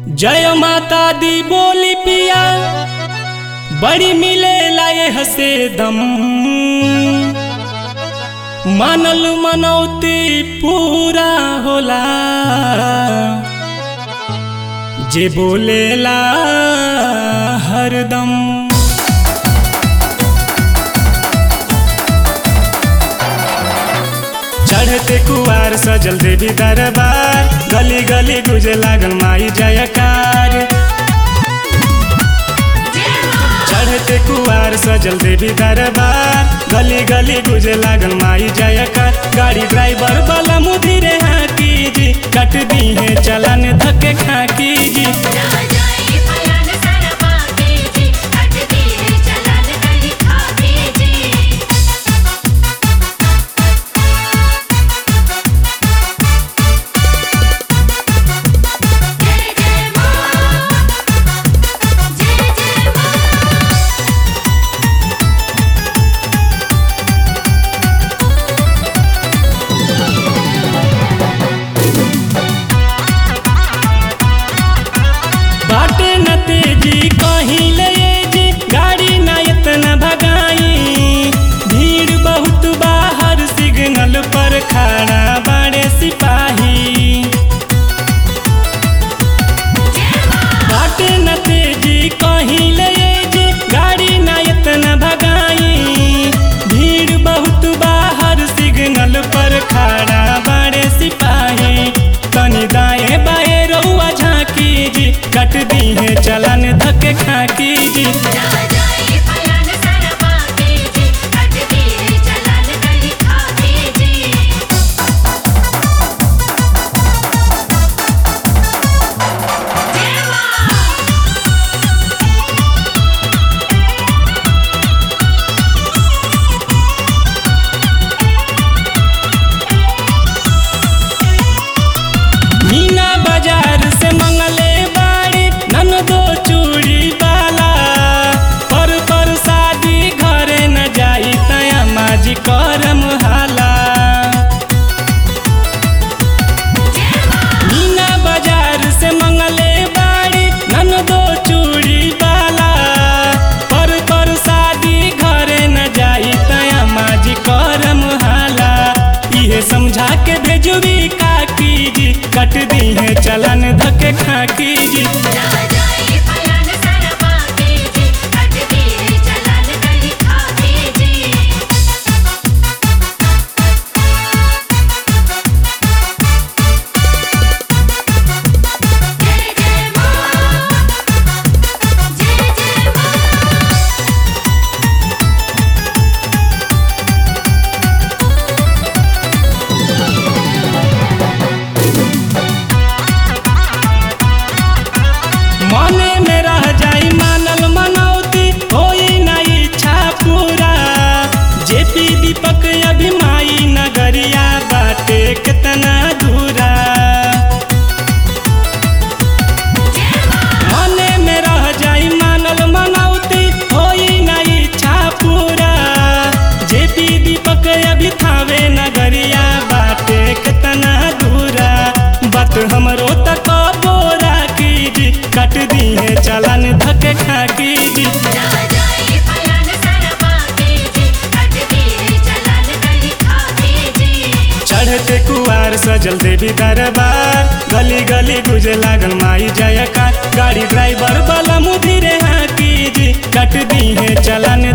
जय माता दी बोली पिया बड़ी मिले लाए हसे दम मानल मनौती पूरा होला जे बोलेला हरदम। चढ़ते कुआर सजल देवी दरबार गली गली गुजे लागल माई जयकार। चढ़ते कुआर सजल देवी दरबार गली गली गुजे लागल माई जयकार। गाड़ी ड्राइवर वाला मुधीरे हाकी जी कट दी है चलन धक्के खाकी जी। खड़ा बड़े सिपाही बाटे न तेजी कहीं ले जी गाड़ी न इतना भगाई। भीड़ बहुत बाहर सिग्नल पर खड़ा बड़े सिपाही। तनी दाएं बाएं रउआ झांकी जी कट दी है चलन धक्के खाकी जी। करम हाला मीना बाजार से मंगले बाड़ी नन दो चूड़ी बाला पर शादी घरे न जाई तया माजी करम हाला। इहे समझा के भेजुबी काकी जी कट दी है चलन धक्के खाकी जी। मने में रह जाई मानल मनौती होई ना इच्छा पूरा। जेपी दीपक अभिमाई नगरिया बाटे कितना दूरा। मने में रह जाई मानल मनौती होई ना इच्छा पूरा। जेपी दीपक अभी थावे नगरिया बाटे कितना दूरा। बात हमरो तक बोरा की जी कट दी है चलन धक्के खाकी जी। चढ़ते कुआर सजल देवी दरबार गली गली गुजे लागल माई जयकार। गाड़ी ड्राइवर वाला मुधीरे हाकी जी कट दी है चलन